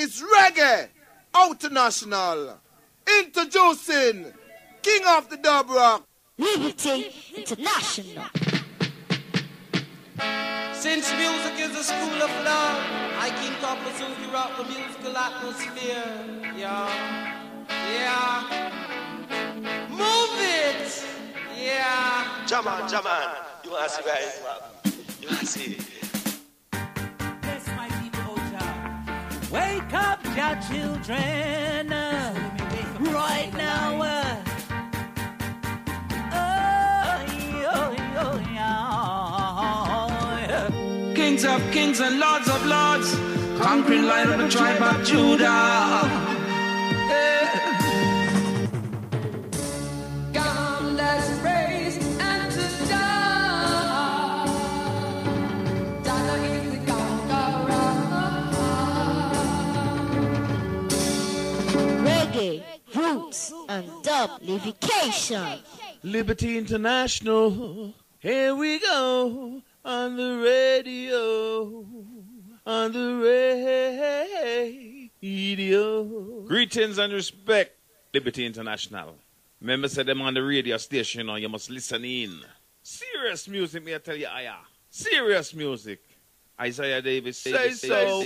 It's Reggae International. Introducing King of the Dub Rock, Liberty International. Since music is a school of love, I King Papa Sufi rock the musical atmosphere. Yeah. Move it. Yeah. Jaman. You want to see where it's from? You want to see it? Yes, my people, Jah. Wake up, your children. Right now. Kings of kings and lords of lords, conquering lion of the tribe of Judah. Come, let's praise and to Jah. Jah is the conqueror. Reggae, roots, and dublification. Liberty International, here we go. On the radio, Greetings and respect, Liberty International. Remember, say them on the radio station, you must listen in. Serious music, me I tell you, aya. Serious music. Isaiah Davis say so.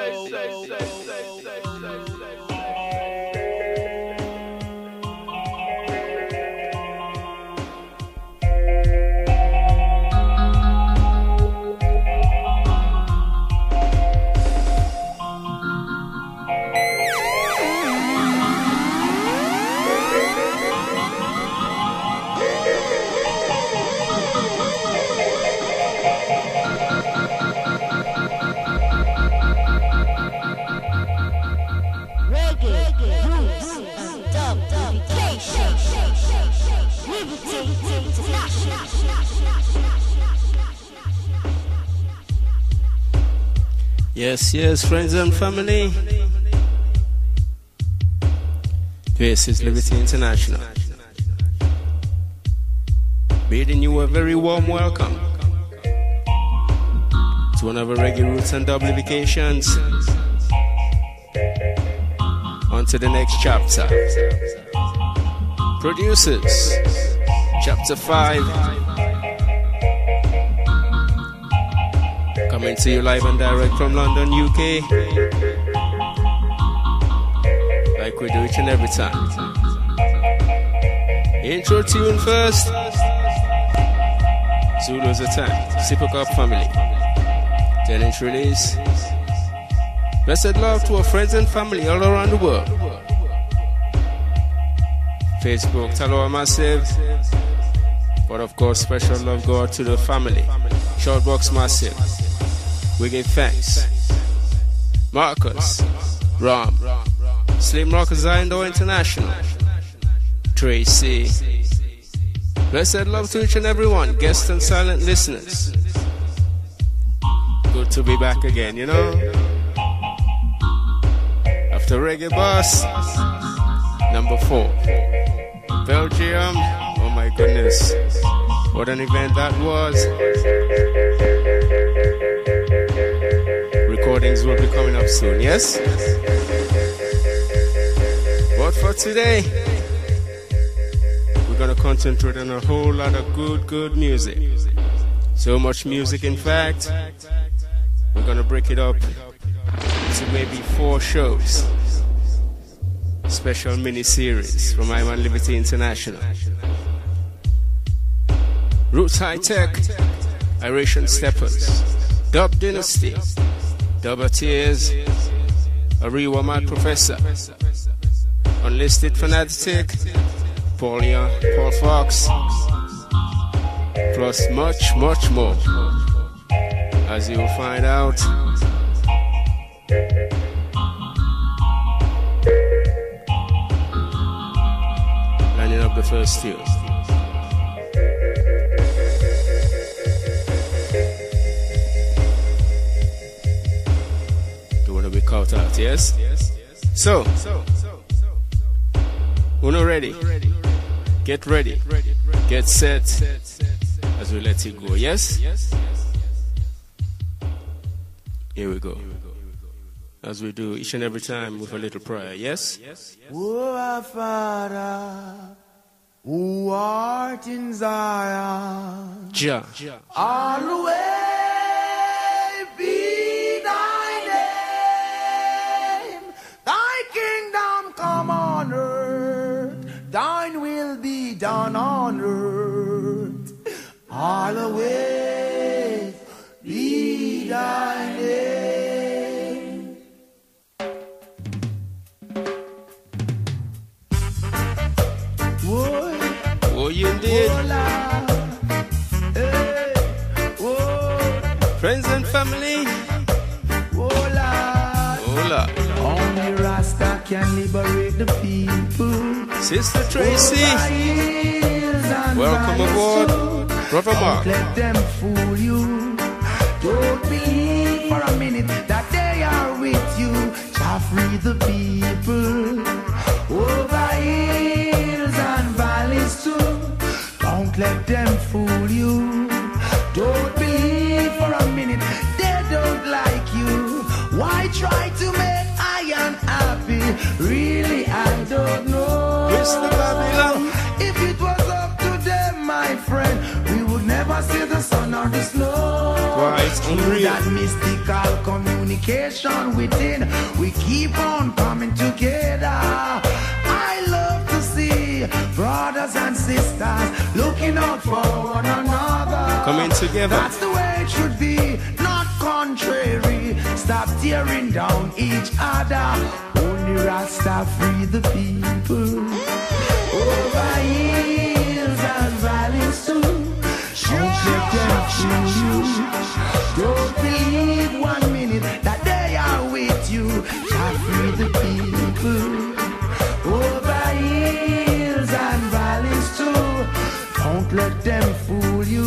Yes, friends and family. This is Liberty International. Bidding you a very warm welcome to one of our reggae roots and dublifications. On to the next chapter. Producers, Chapter 5. Coming to you live and direct from London, UK. Like we do each and every time. Intro tune first. Zulu's Attack, Sipok Up Family. 10-inch release. Blessed love to our friends and family all around the world. Facebook, Taloa Massive. But of course, special love go out to the family. Shortbox Massive. We give thanks. Marcus, Ram, Slim Rocker Zindo International, Tracy. Blessed love to each and every one, guests and silent listeners. Good to be back again, you know. After Reggae Boss, number 4. Belgium, oh my goodness. What an event that was. Recordings will be coming up soon, yes? But for today, we're going to concentrate on a whole lot of good music. So much music, in fact, we're going to break it up to maybe 4 shows. Special mini-series from Iman Liberty International. Roots High Tech, Iration Steppers, Dub Dynasty, Dubber Tears, Ariwa Mad Professor, Unlisted Fanatic, Paulia, Paul Fox, plus much more. As you will find out, lining up the first tune. We caught out, yes? So, Uno ready? Get ready. Get set as we let it go, yes? Here we go. as we do each and every time with a little prayer. Yes? Oh, our Father, who art in Zion, Jah. always be thy name. Thy kingdom come on earth, thine will be done on earth. Always be thy name. Whoa. Oh, you indeed. Friends and family. Hola. Only Rasta can liberate the people. Sister Tracy. Welcome aboard. Brother Mark. Don't let them fool you. Don't believe for a minute that they are with you. Shall free the people. Over hills and valleys too. Don't let them fool you. Don't believe for a minute they don't like you. Why try to make I unhappy? Really, I don't know. Mr. Babylon. If it was up to them, my friend, we would never see the sun or the snow. Why, it's Through unreal. that mystical communication within, we keep on coming together. I love to see brothers and sisters looking out for one another. Coming together. That's the way it should be, not contrary. Stop tearing down each other. Only Rasta free the people. Over hills and valleys too. Don't let them fool you. Don't believe 1 minute that they are with you. Shall free the people. Over hills and valleys too. Don't let them fool you.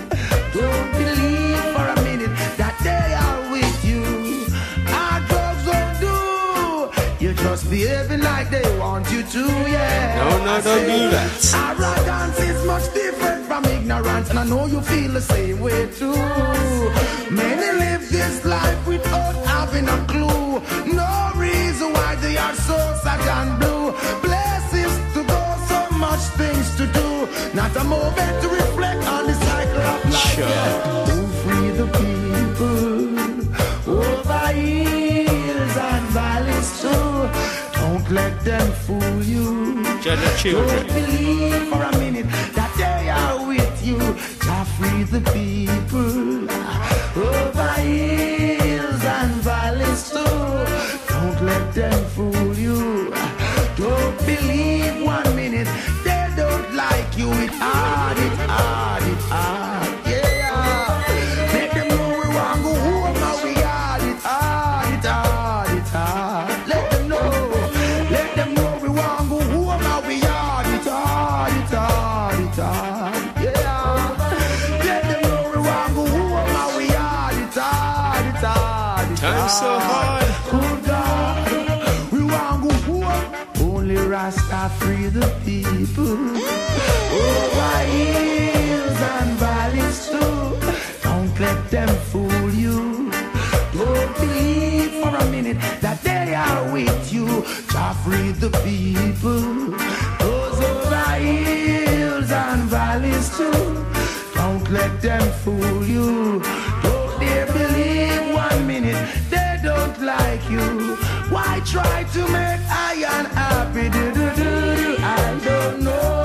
Don't believe for a minute that they are with you. Our drugs don't do. You're just behaving like they want you to, yeah. No, don't do that. Arrogance is much different from ignorance, and I know you feel the same way too. Many live this life without having a clue. No reason why they are so sad and blue. Places to go, so much things to do. Not a moment to reflect on the cycle of life. Sure. Yeah. To free the people over hills and valleys too. Don't let them fool you. Judge the children. Don't believe for a minute that they are with you. To free the people over hills and valleys too. Don't let them fool you. Don't believe 1 minute they don't like you. It hard, it hard, it hard. Yeah. Make them know we want go home now. We hard, it hard, it hard, it hard. Let them know. Let them know we want go home now. We hard, it hard, it hard, it hard. Yeah. Let them know we want go home now. We hard, it hard, it hard, it hard. Time's so hard. Oh God, we want go home. Only Rasta free the people. Over hills and valleys too. Don't let them fool you. Don't believe for a minute that they are with you. To free the people. Those over hills and valleys too. Don't let them fool you. Don't they believe 1 minute they don't like you. Why try to make I unhappy? I don't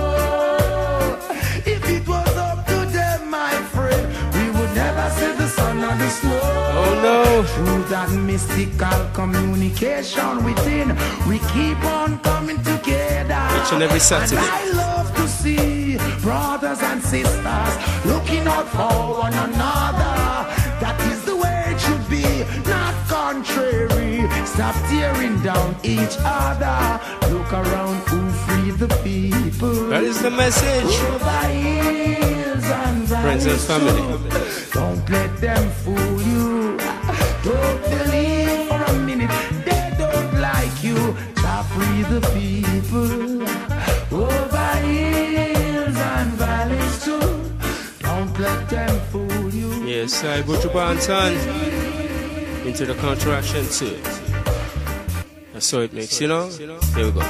know. If it was up to them, my friend, we would never see the sun or the snow. Oh no. Through that mystical communication within, we keep on coming together. Each and every Saturday. And I love to see brothers and sisters looking out for one another. That is the way it should be, not contrary. Stop tearing down each other. Look around who free the people. That is the message. Over hills and Friends and valleys family. too. Don't let them fool you. Don't believe for a minute they don't like you. To free the people. Over hills and valleys too. Don't let them fool you. Yes, I go to Bantan into the contraction too. So it makes, you know? Here we go.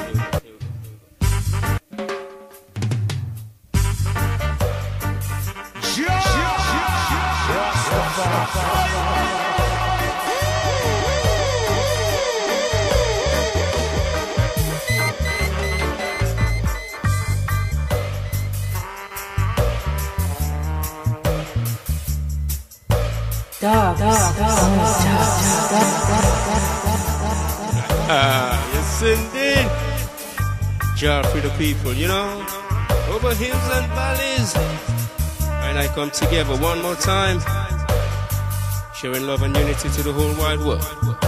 Yes, indeed. Jar for the people, you know, over hills and valleys. And I come together one more time, sharing love and unity to the whole wide world.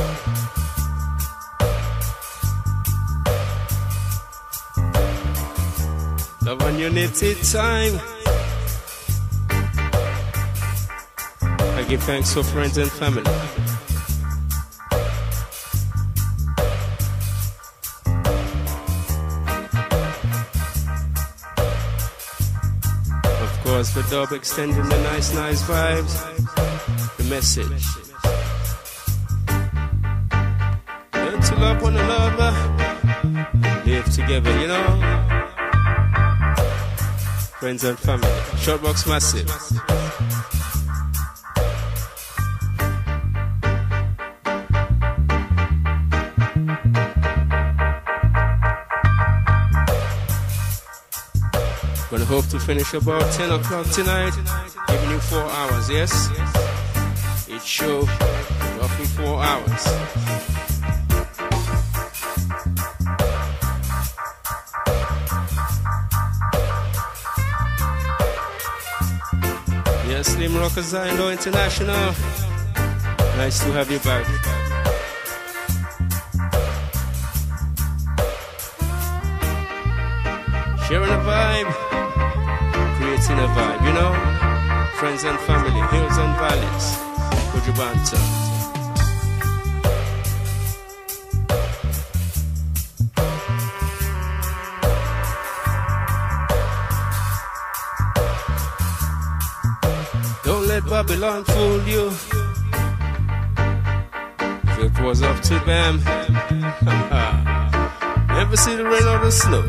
Love and unity time. I give thanks for friends and family. Of course, the dub extending the nice vibes. The message. Learn to love one another. Live together, you know. Friends and family. Shortbox Massive. Gonna hope to finish about 10 o'clock tonight, giving you 4 hours, yes? Each show, roughly 4 hours. Yes, Slim Rockers Zion International. Nice to have you back. Sharing a vibe, creating a vibe, you know? Friends and family, hills and valleys, Ujubanta. Don't let Babylon fool you. If it was up to them, never see the rain or the snow.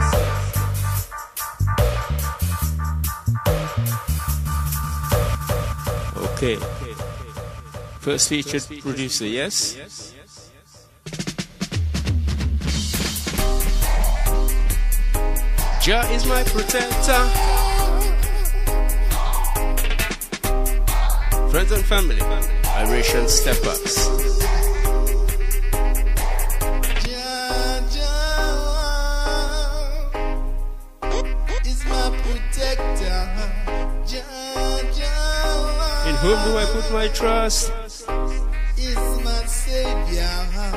Okay. First featured producer, yes? Jah is my protector. Friends and family, Irish Step-Ups. Whom do I put my trust? Is my Savior.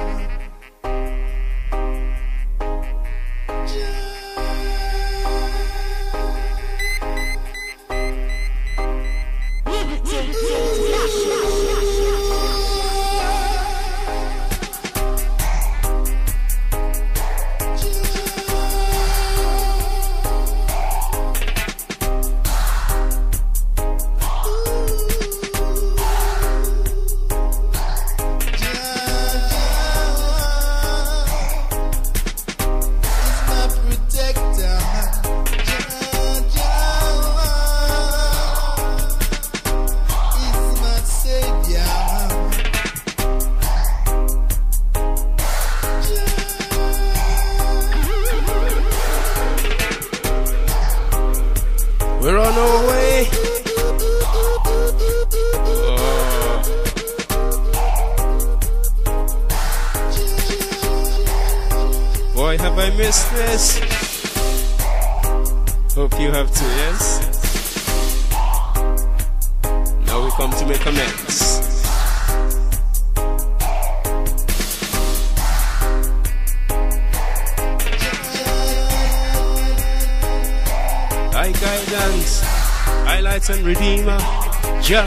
We're on our way. Boy, have I missed this? Hope you have too, yes? Now we come to make amends. High guidance, highlights and redeemer, Jah.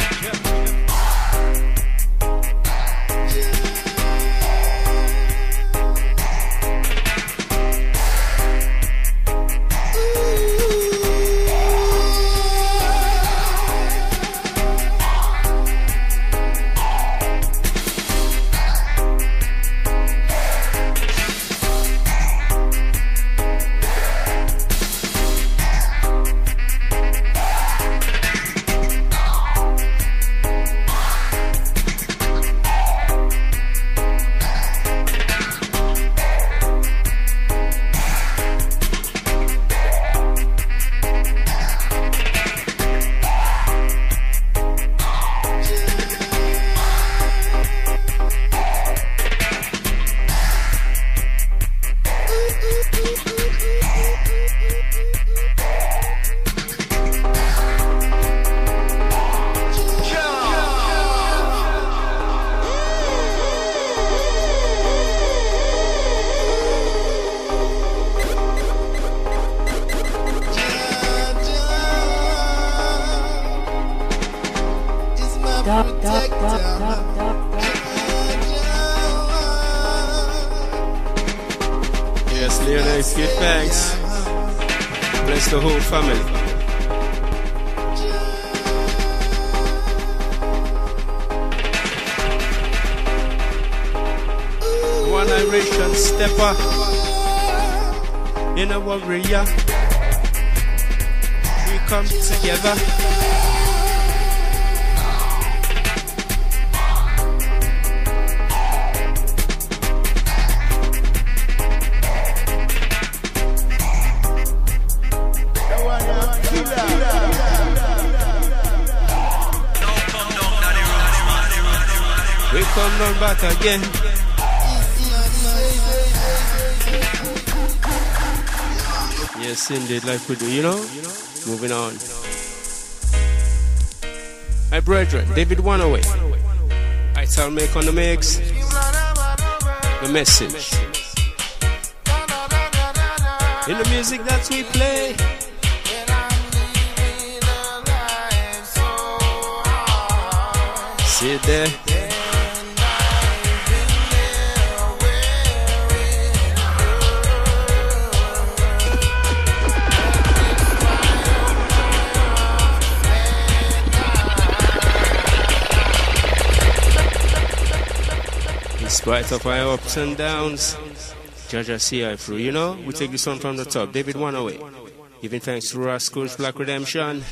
Yes, Leonidas, give thanks. Bless the whole family. One Iration stepper in a warrior. We come together. We come down back again. Yes, indeed, like we do, you know? Moving on. My brethren, David Wanaway. I shall make on the mix. The message. In the music that we play. Sit there. In spite of our ups and downs, Jaja see I through. You know, we take this one from the top. David Wanaway. Giving thanks to Rascals Black Redemption.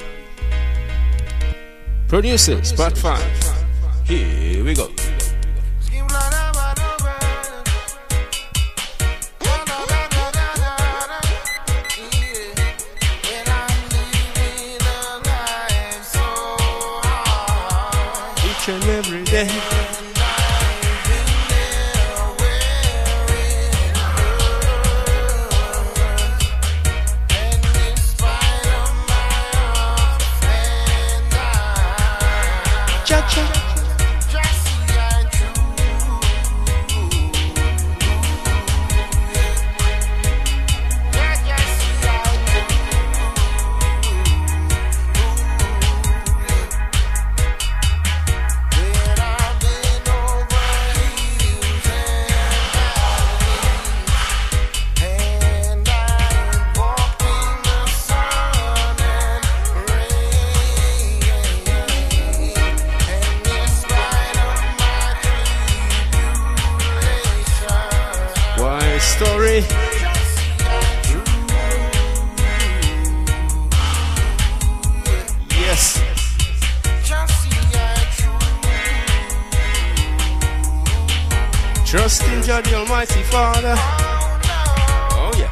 Producers, part 5. Here we go. Each and every day. Story. Yes. Trust in God, the Almighty Father. Oh yeah.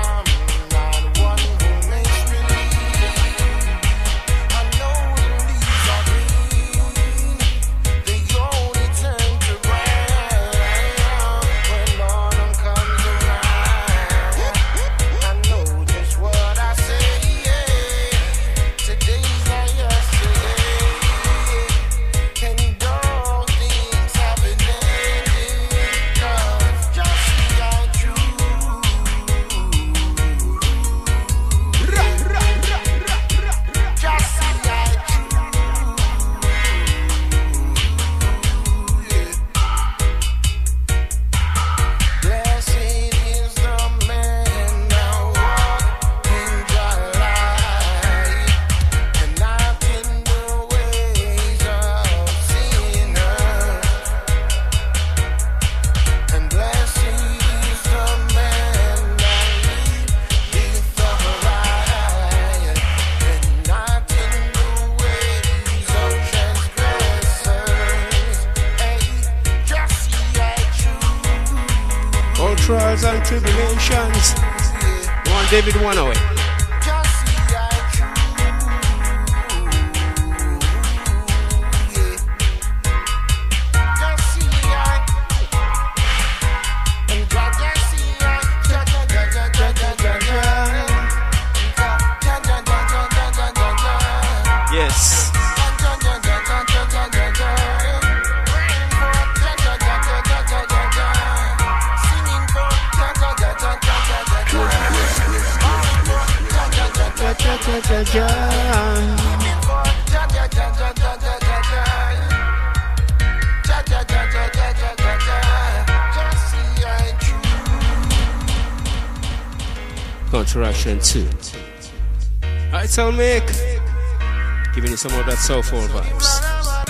Trials and tribulations. One David Wanaway. Yes. Counteraction 2. Alright, so Mick, giving you some of that soulful vibes.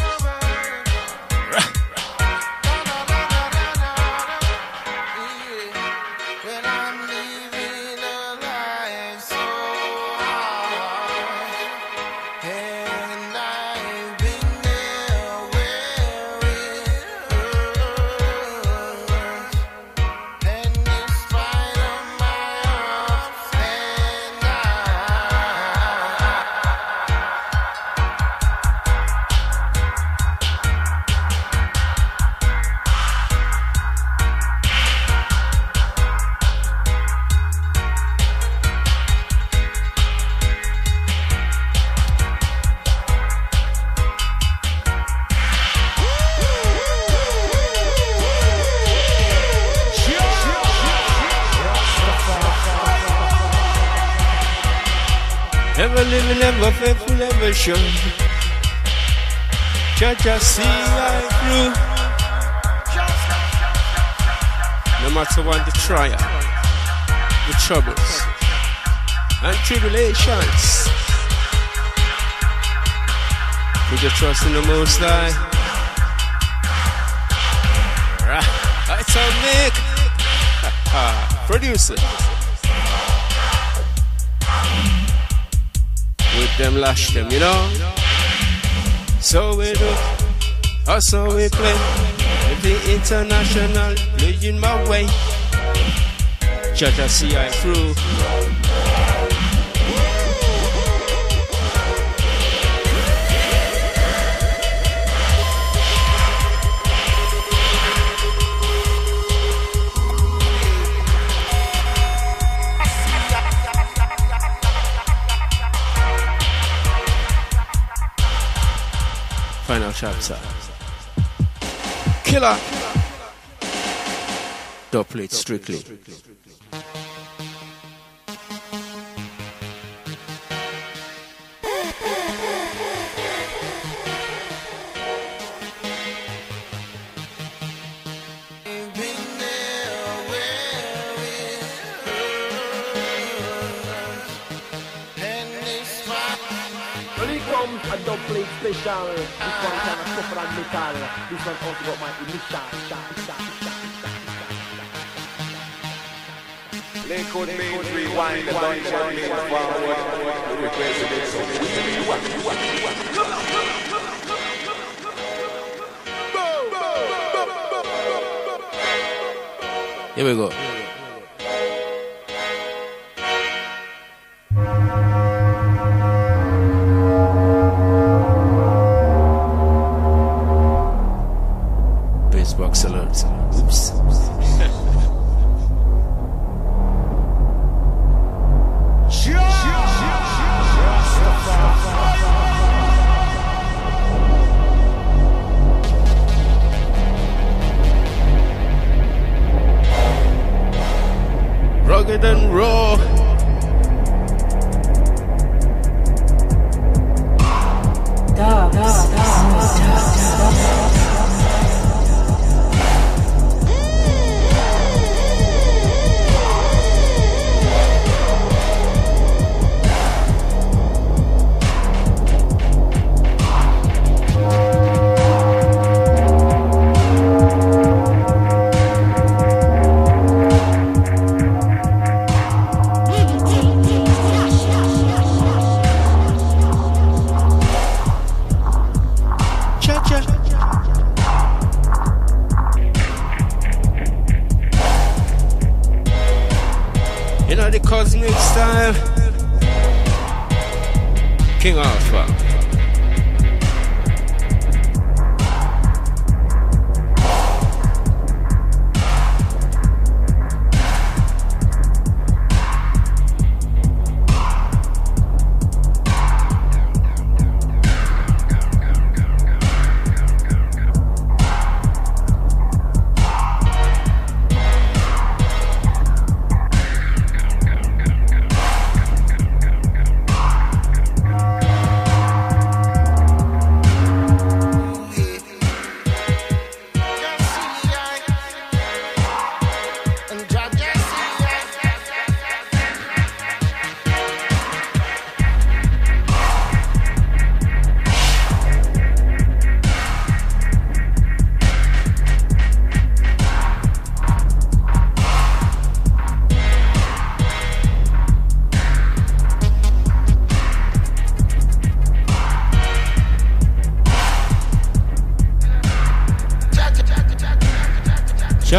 Ever living, ever faithful, ever sure. Church, I see I through. No matter what the trial, the troubles, and tribulations, put your trust in the Most High. That's our Nick, producer. With them lash them, you know. So we do, also we play. With the international playing my way. Judge I see I through. Final chapter. Killer. Double it strictly. A double plate special. This one kind of tougher than metal. This one also got my initial. Lakewood means rewind the bunch and means forward. The request is so Here we go. Box alert. Oops. Rugged and raw. Cosmic style. King Alpha.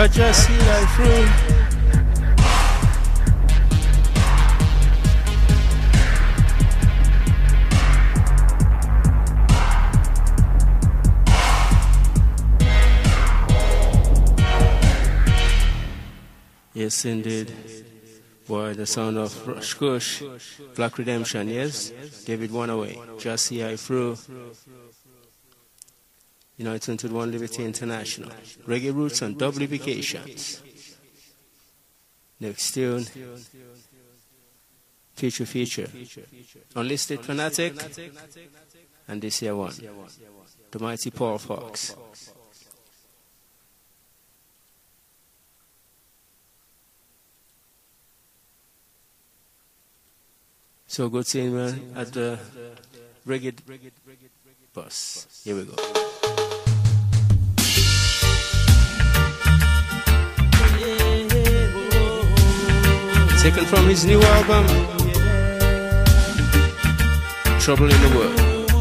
Just see I through. Yes, indeed. Boy, the sound of Kush, Black Redemption, yes? David One Away. Just see I through. You know, it's into One Liberty International. Reggae Roots and Dublifications. Next tune. Feature. Unlisted Fanatic. And this here one. The Mighty Paul Fox. So good seeing man at the Reggae bus. Here we go. Taken from his new album, Trouble in the World.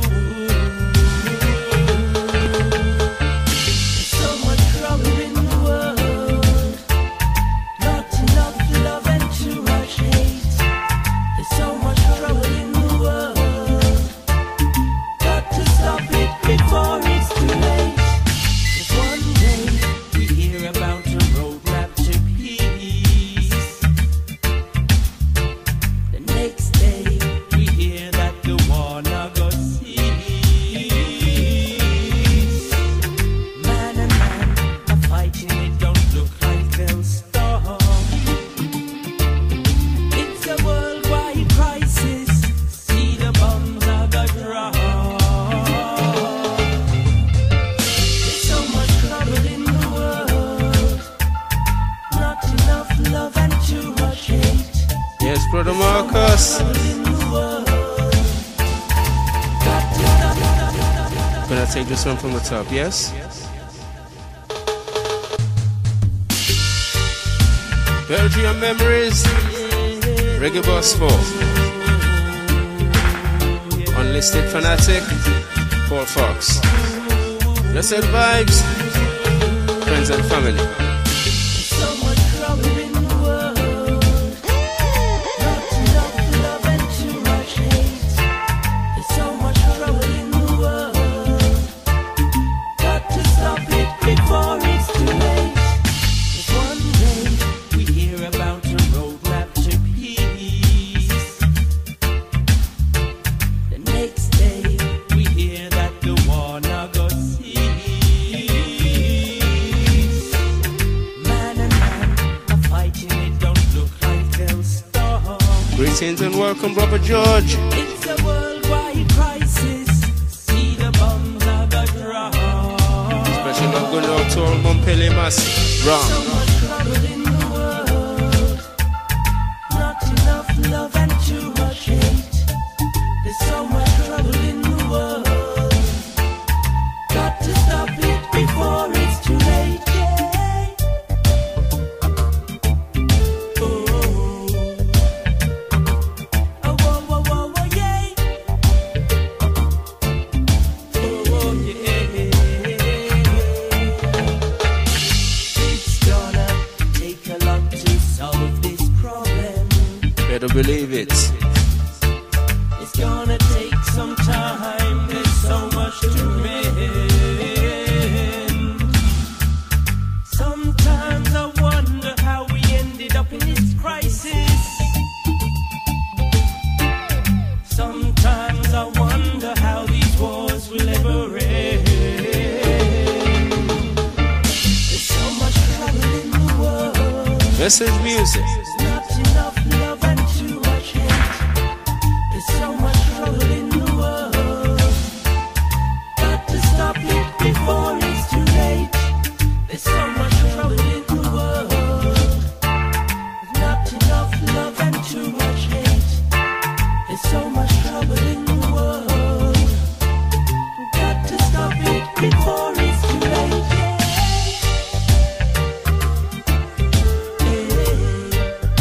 Brother Marcus. Gonna take this one from the top, yes? Belgium Memories, Reggae Boss 4, Unlisted Fanatic, Paul Fox. Blessed vibes, friends and family. And welcome, Brother George. It's a worldwide crisis. See the bombs are the draw. Special love going out to all Montpellier Massive. Wrong. So much trouble in the world. Not enough love and too much hate. There's so much trouble in the world. Got to stop it before it's too late. Better believe it. It's gonna take some time. There's so much to mend. Sometimes I wonder how we ended up in this crisis. Sometimes I wonder how these wars will ever end. There's so much trouble in the world. Message music. Not enough love and too much hate. There's so much trouble in the world. Got to stop it before it's too late. There's so much trouble in the world. Not enough love and too much hate. There's so much trouble in the world. Got to stop it before it's too late.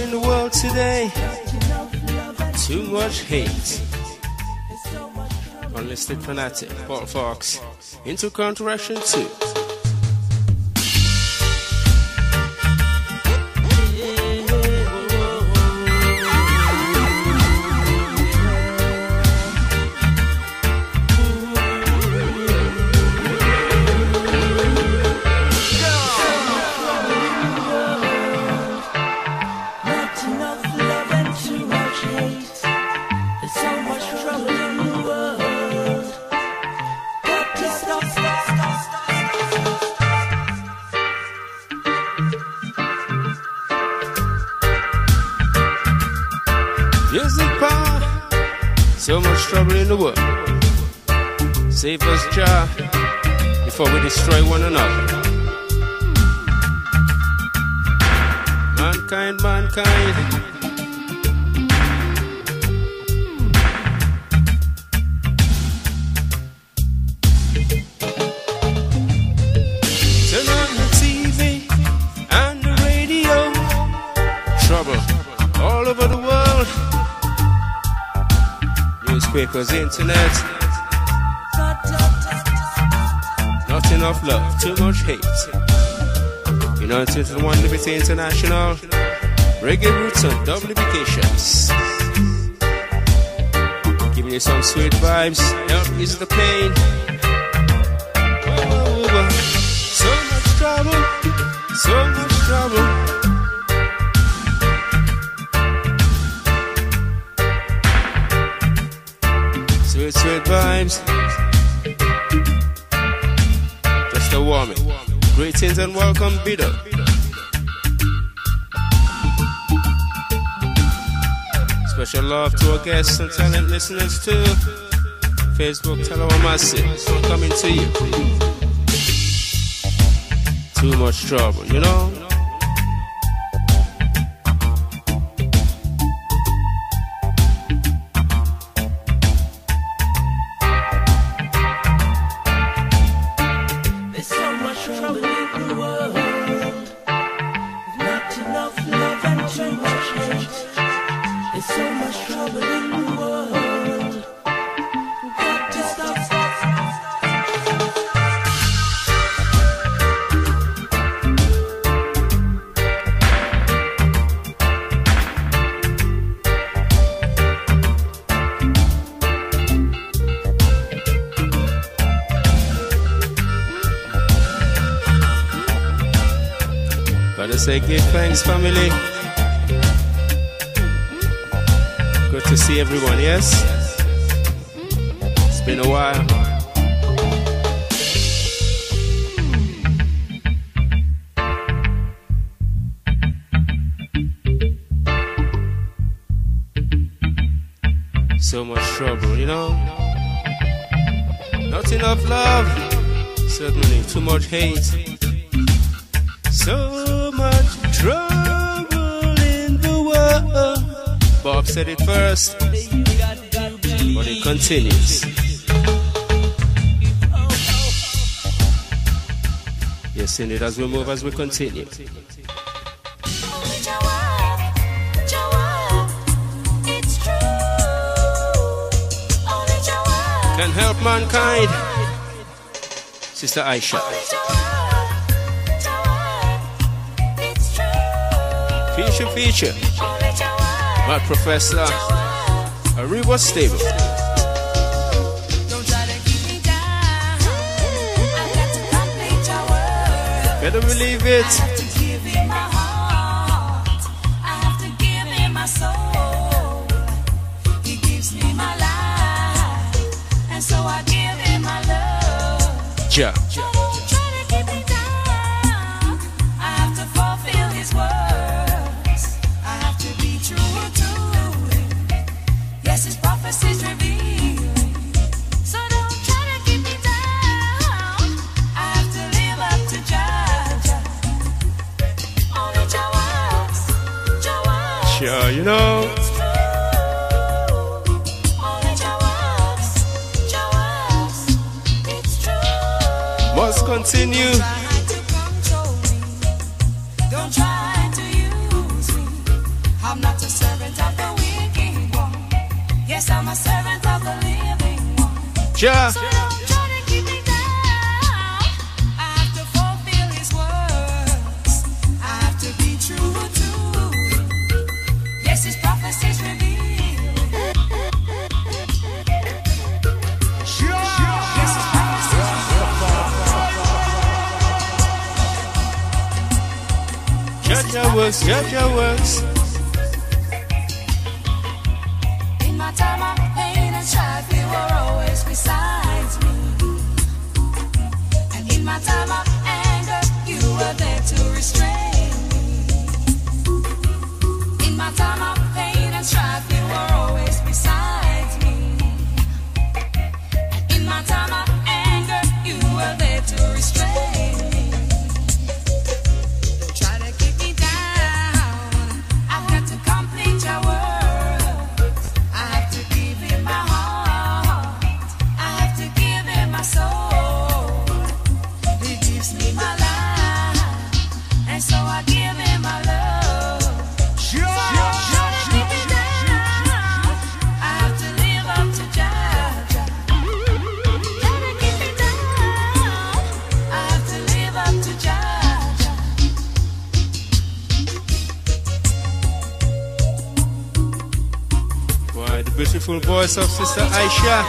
in the world today. Too much hate. Unlisted fanatic, Paul Fox, into Counteraction 2. So much trouble in the world. Save us, Jah, before we destroy one another. Mankind, mankind. Turn on the TV and the radio. Trouble all over the world. Newspapers, internet. Not enough love, too much hate. United 1 Liberty International. Reggae roots and double implications. Giving you some sweet vibes, help ease the pain. Oh, so much trouble, so much trouble. Sweet vibes. Just a warming. Greetings and welcome, Bido. Special love to our guests and talent listeners too. Facebook, Talawa Massive. I'm coming to you. Too much trouble, you know? Say give thanks, family. Good to see everyone, yes? It's been a while. So much trouble, you know? Not enough love. Certainly too much hate. So much trouble in the world. Bob said it first, but it continues. Yes, indeed, as we move, as we continue. Can help mankind. Sister Aisha. Feature. My Professor Ariba Stable. Better believe it. I have to give him my heart. I have to give him my soul. He gives me my life, and so I give him my love. Ja. Don't try to keep me down. I have to fulfill his words. I have to be true to him. Yes, his prophecies reveal. So don't try to keep me down. I have to live up to Jah. Only Jah works. Jah works. Sure, you know. Must continue. Don't try to use me. I'm not a servant of the wicked one. Yes, I'm a servant of the living one. Ja. So don't try to keep me down. I have to fulfill his words. I have to be true to him. Yes, his prophecies reveal. Yes, his prophecies reveal. Jaja works, Jaja works. In my time of pain and strife, you were always beside me. And in my time of anger, you were there to restrain me. In my time of pain and strife, you were always beside me. And in my time of anger, you were there to restrain me. Don't try to keep me down. I've got to complete your work. I have to give him my heart. I have to give him my soul. He gives me my life, and so I give him my love. So don't try to keep me down. I have to live up to Jaja. Try to keep me down. I have to live up to Jaja. Why, the beautiful voice of Sister Aisha.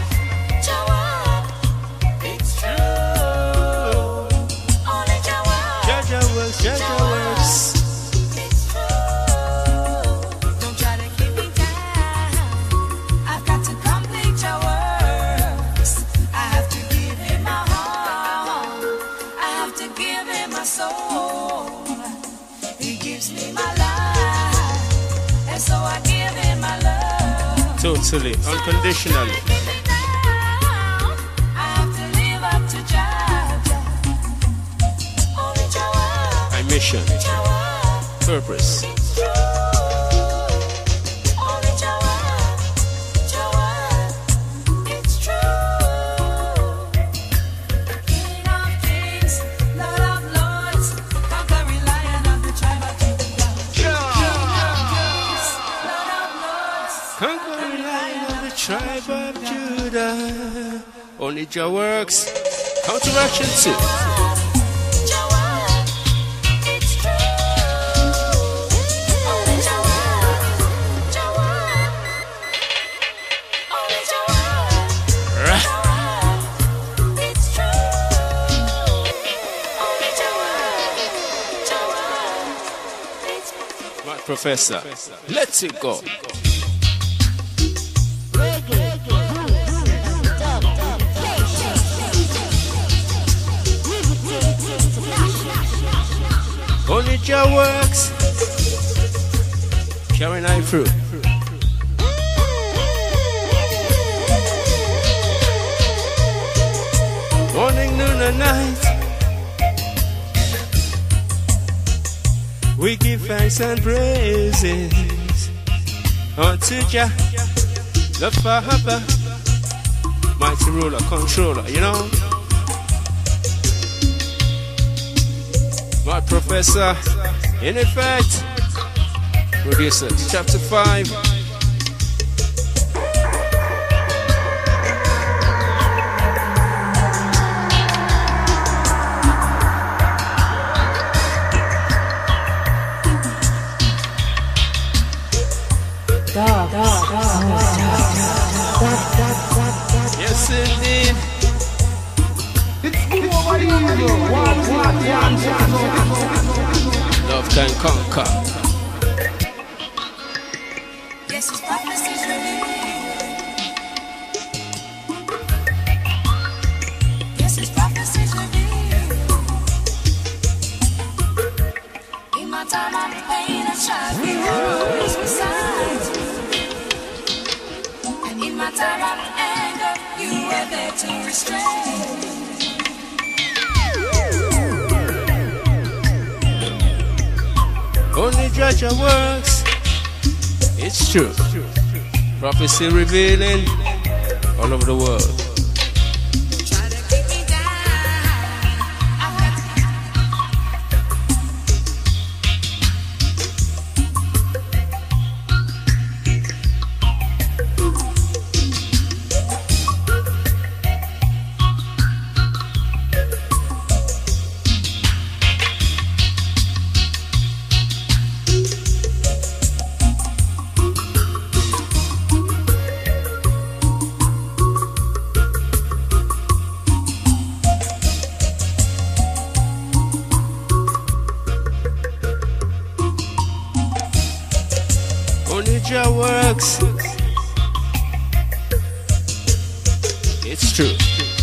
It's true. Only Jaja works, Jaja works. It's true. Don't try to keep me down. I've got to complete your works. I have to give him my heart. I have to give him my soul. He gives me my life, and so I give him my love. Totally, unconditionally. I have to live up to Jaja. Only Jaja. My mission, purpose. Only Jaja. Jaja. It's true. King of kings, Lord of lords, conquering lion of the tribe of Judah. King of kings, Lord of lords, Conquering lion of the tribe of Judah. Only Jah works. Counteraction 2. it's true. Only Jaja. Jaja. Only Jaja. It's true. Only Jaja. Jaja. It's My professor, let's it go. Only Jah works. Carrying I through. Morning, noon, and night. We give thanks and praises unto Jah, the Father, mighty ruler, controller, you know. My professor, in effect, producer, chapter 5. Yes, indeed. Love can conquer. Yes, his prophecies reveal. Yes, his prophecies reveal. In my time of pain and strife, you were always beside me. And in my time of anger, you were there to restrain me. Only Jaja works. It's true. Prophecy revealing all over the world. Try to keep me down. I've got to Only Jah works. It's true.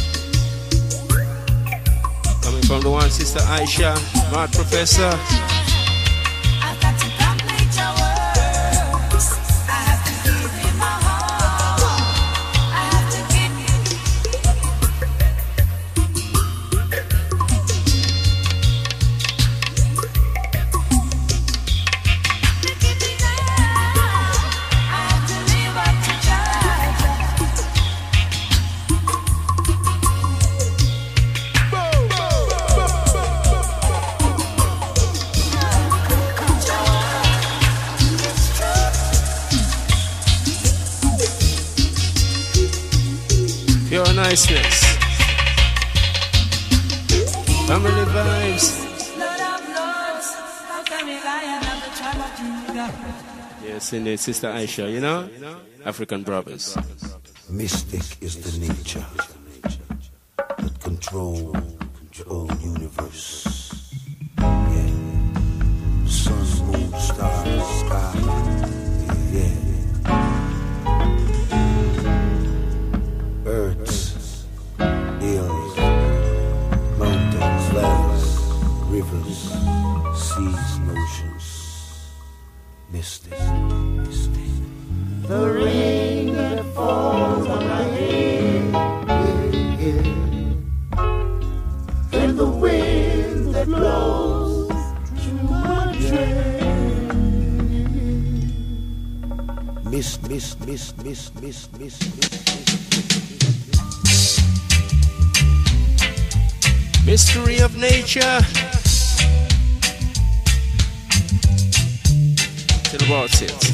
Coming from the one sister Aisha, Mad Professor. I've got to complete your works. I have to give you my heart. I have to give you. I have to live up to Jah. Pure niceness. Family vibes. Lord of lords, how can we lion of the tribe of Judah? Yes, indeed, Sister Aisha, you know? African brothers. Mystic is the nature that controls the whole universe. Yeah. Sun, moon, stars, sky. Yeah. Earths, hills, mountains, valleys, rivers, seas, and oceans. Mystic. The rain that falls on my head, and the wind that blows through my dread. Mist. Mystery of nature. Till about it.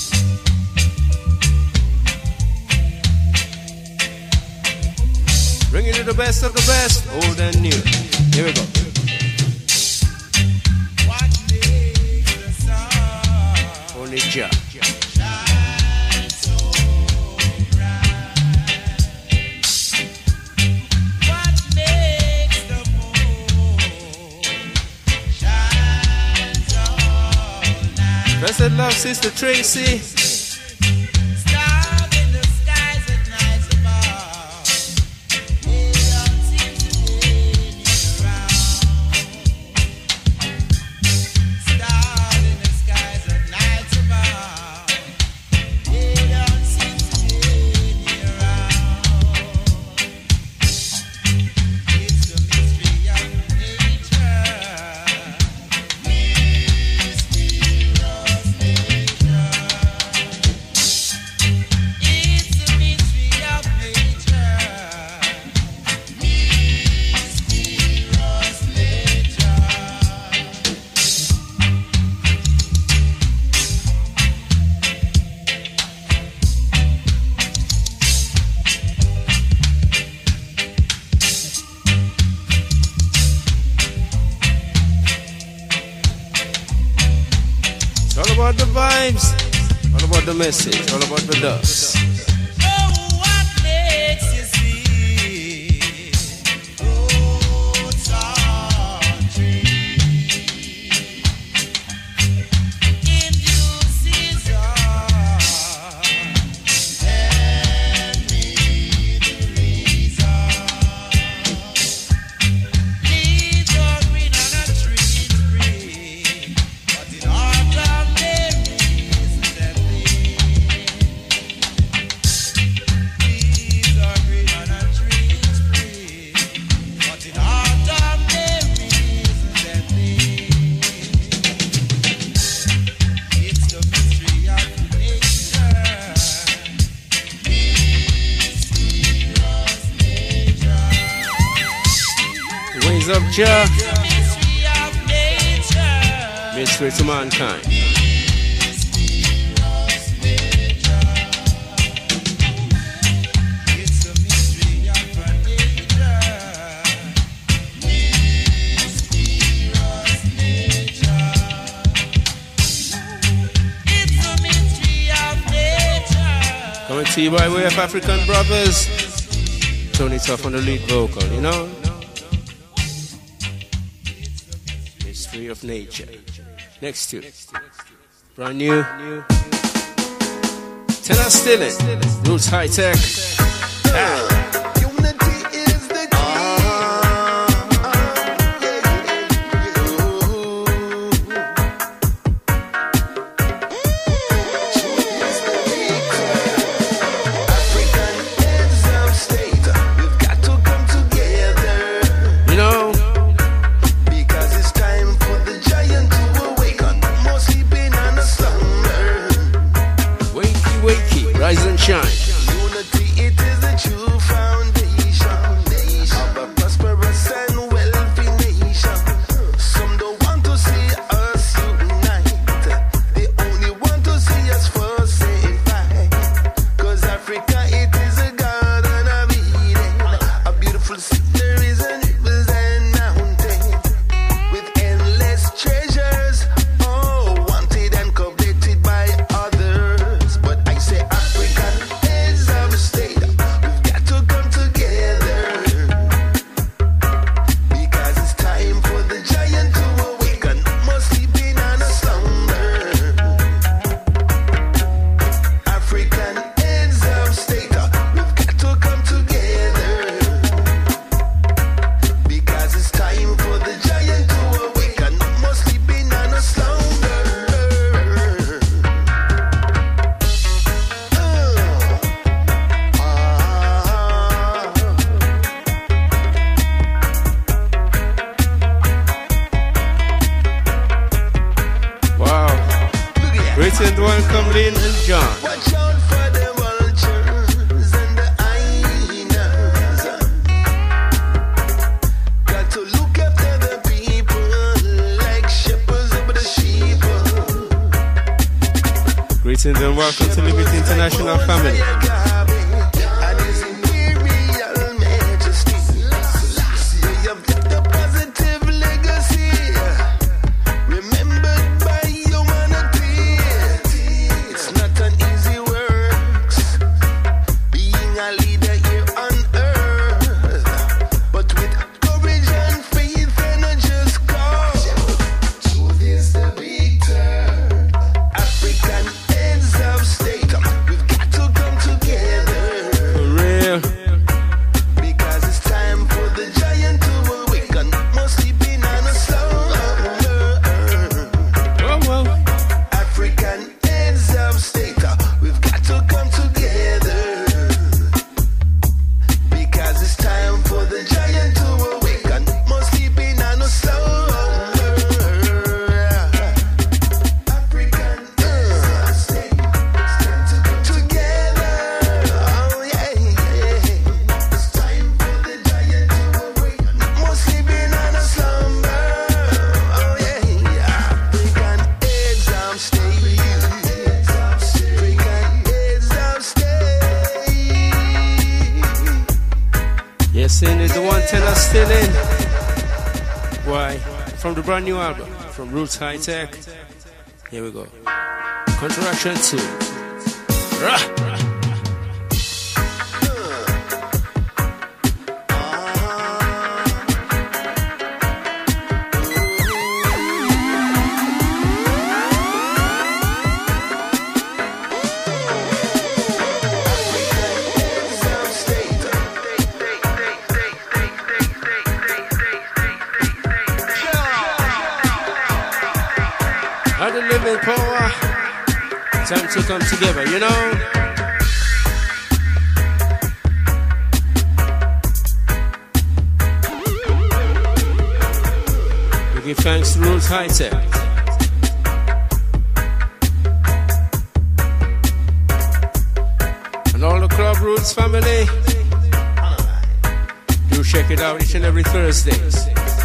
Bringing you the best of the best, old and new. Here we go. Only Jah. Blessed love, Sister Tracy. All about the vibes, all about the message, all about the dust. Of Jah, mystery to mankind. Coming to you by way of African brothers. Tony Tough on the lead vocal, you know? Of nature. Next to brand new Tenor still in. Roots High Tech. Rise and shine. Unity, it is the true foundation of a prosperous and wealthy nation. Some don't want to see us unite. They only want to see us forsaken. Cause Africa, it is a garden of Eden, a beautiful sceneries and rivers and mountains with endless treasures, oh, wanted and coveted by others. But I say African heads of state, we've got to come together, because it's time for the giant to awaken, more sleeping on a slumber. African heads of state, we've got to come together, because it's time for the giant to awaken, more sleeping on a slumber. Wow. Greetings, welcome Lynn and John. Watch out for the vultures and the hyenas. Got to look after the people like shepherds over the sheep. Greetings and welcome to Liberty International family. And His Imperial Majesty, they have left a positive legacy, remembered by humanity. It's not an easy work being a leader here on earth, but with courage and faith and a just cause, truth is the victor. African heads of state, we've got to come together, For real. because it's time for the giant to awaken, more sleeping on a slumber. Oh, well. African heads of state, we've got to come together, because it's time for the giant to awaken, more sleeping on a slumber. African heads of state, it's time to come together. Oh yeah, yeah. It's time for the giant to awaken, more sleeping on a slumber. Oh yeah, African heads of state, African heads of state. Yes, in is the one tenor still in. Why? From the brand new album, from Roots High Tech. Here we go. Contraction 2. Rah! At the living power, time to come together, you know. We give thanks to Roots High Tech. And all the Club Roots family, do check it out each and every Thursdays.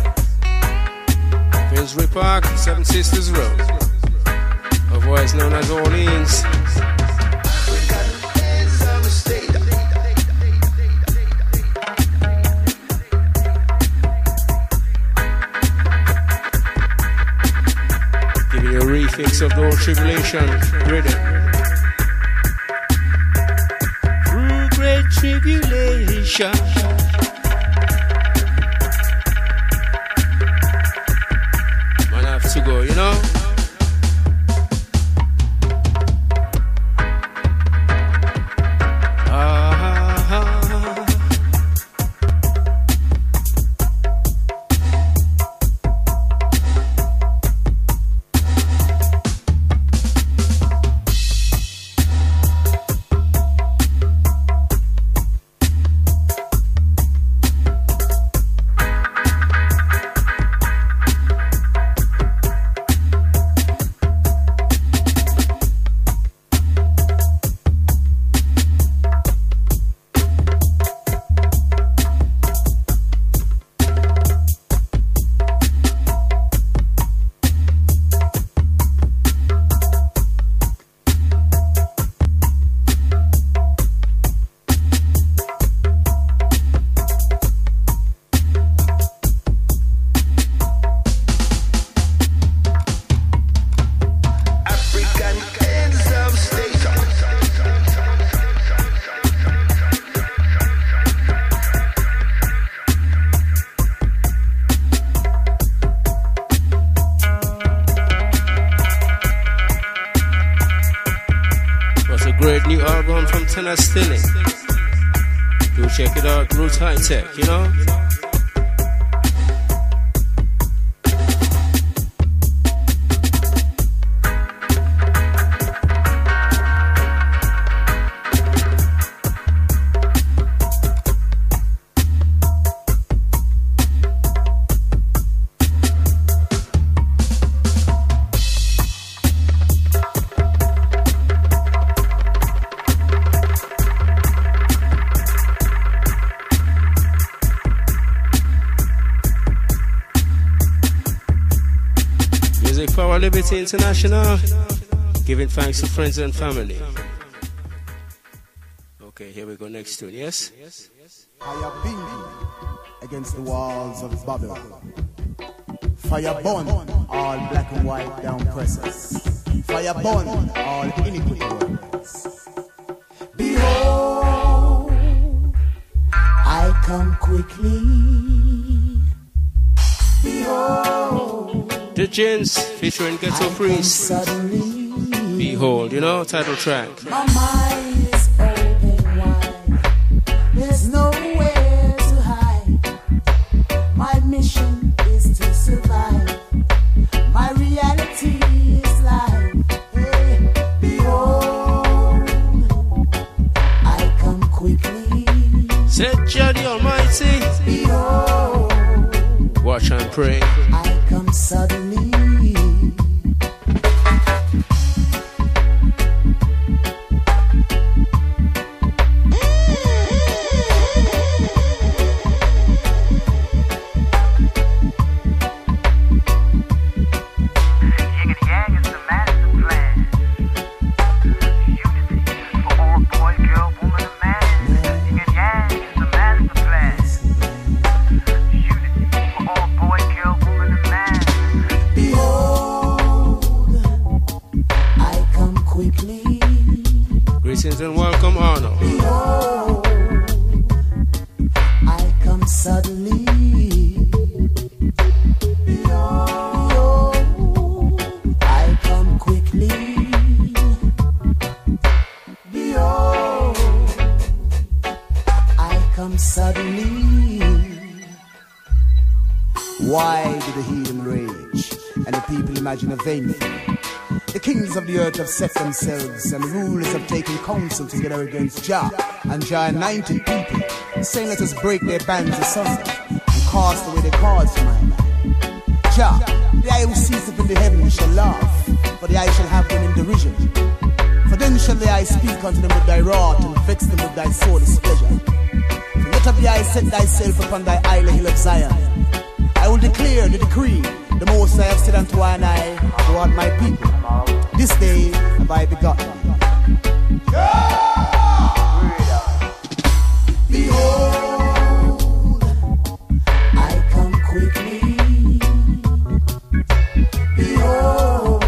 Finsbury Park, Seven Sisters Road, otherwise known as Orleans. African heads of state, Giving you a refix of the old tribulation rhythm. Through great tribulation, man, I have to go, you know. It's a great new album from Tenor Stilling. Do check it out, Roots High Tech, you know? Liberty International, giving thanks to friends and family. Okay, here we go, next tune, yes? I have been against the walls of Babylon. Fire burn all black and white down presses. Fire burn all iniquity workers. Behold, I come quickly. Behold, The Gins featuring Ghetto Priest. Behold, you know, title track. my mind is open wide. There's nowhere to hide. My mission is to survive. My reality is life. Hey, behold, I come quickly. Said Jah the Almighty. Behold, Watch and pray. I come suddenly. Greetings and welcome, Arno. Behold, I come suddenly. Behold, I come quickly. Behold, I come suddenly. Why do the heathen rage and the people imagine a vain thing? The kings of the earth have set themselves, and the rulers have taken counsel together against Jah and Jah anointed people, saying, let us break their bands asunder and cast away their cords from our mind. Jah, the eye who sees up in the heavens shall laugh, for the eye shall have them in derision. For then shall the eye speak unto them with thy wrath, and vex them with thy sore displeasure. For yet have the eye set thyself upon thy isle hill of Zion. I will declare the decree, the most I have said unto I and I, thou art my people. This day have I begotten thee. Behold, I come quickly. Behold,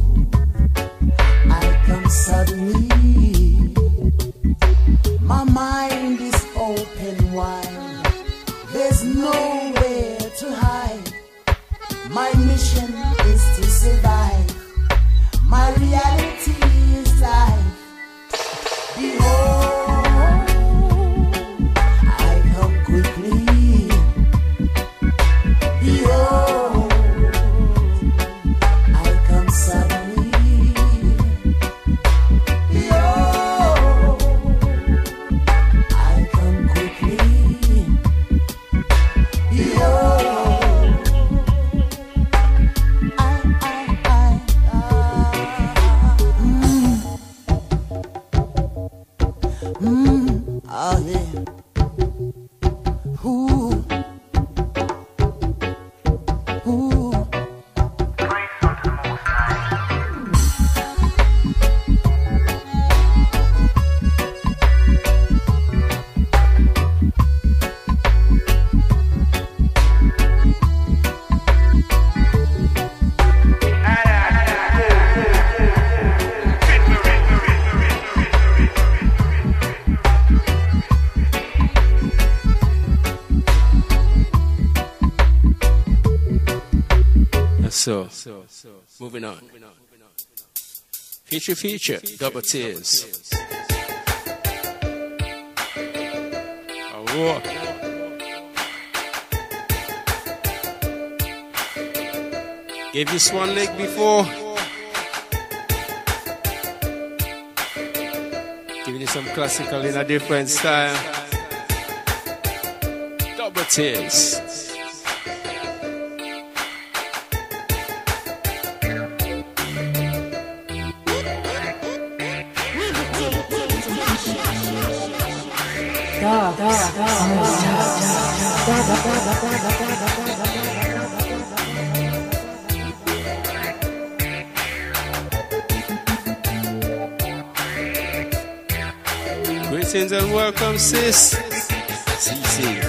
I come suddenly. My mind is open wide. There's nowhere to hide. My mission is to survive. My reality is life. Behold, I come quickly. Behold, I come suddenly. Behold, I come quickly. Behold. Oh yeah. Ooh. Ooh. So, moving on. Feature, double tears. Oh. Gave this one leg before. Giving you some classical in a different style. Double tears. Greetings and welcome, sis. CC.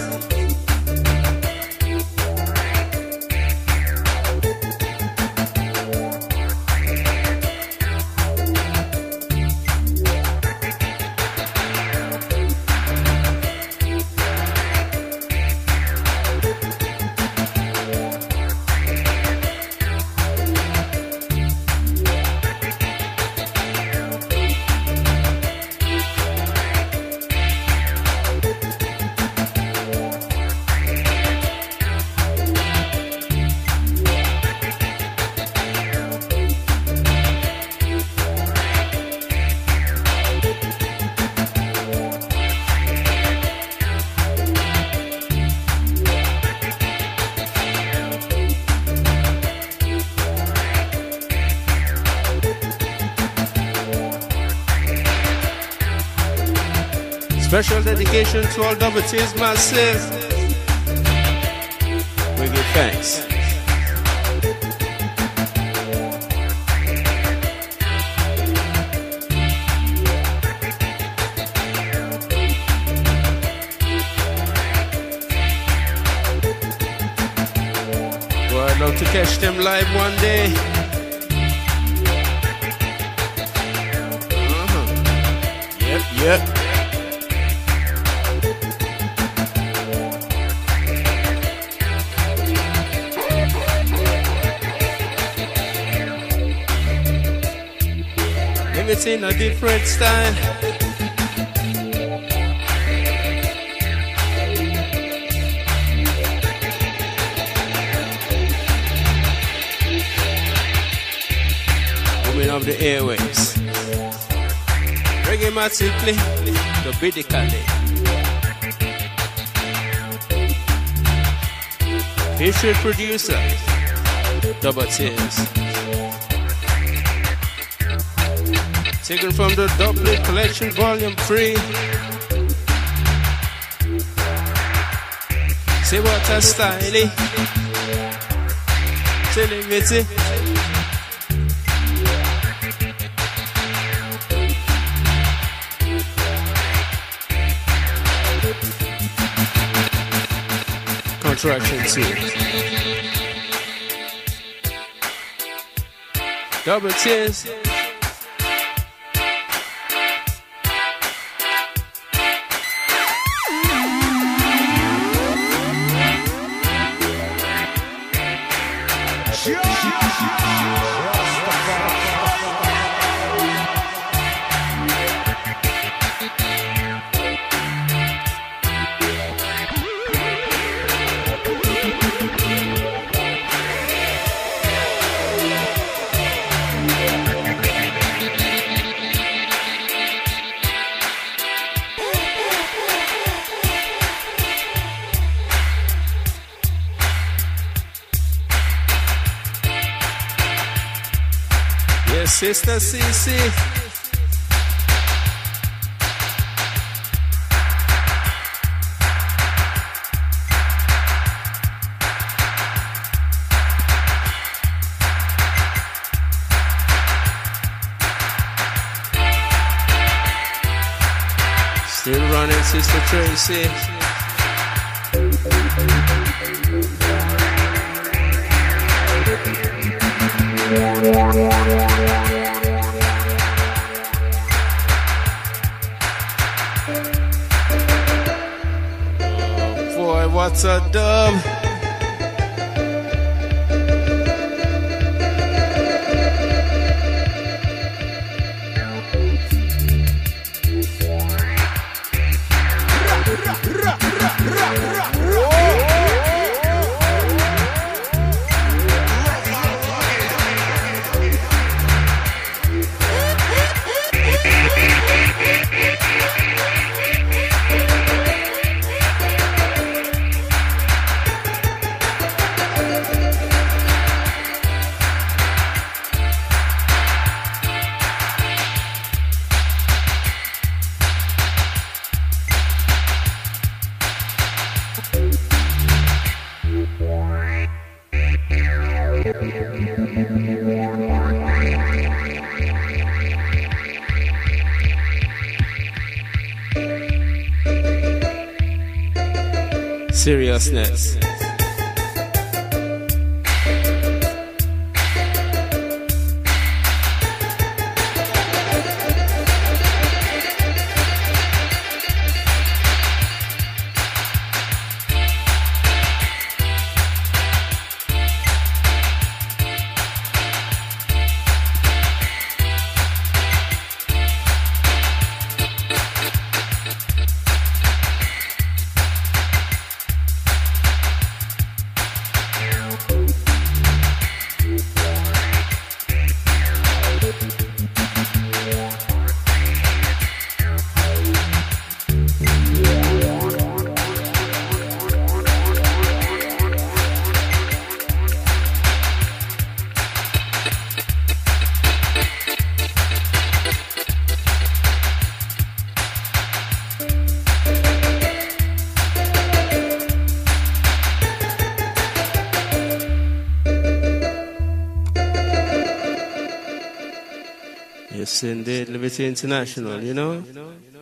Special dedication to all double T's massive. We give thanks. Well, I'd love to catch them live one day. Yep. It's in a different style. Women of the airwaves. Reggae-matically, the bidically. Featured producer, Double Tears. Taken from the Doublet Collection Volume 3. Say what a style. Telemity. Contraction 2. Double Tears. Sister CC. Still running, Sister Tracy. Boy, what's a dub? seriousness. Yes, indeed, Liberty International, you know?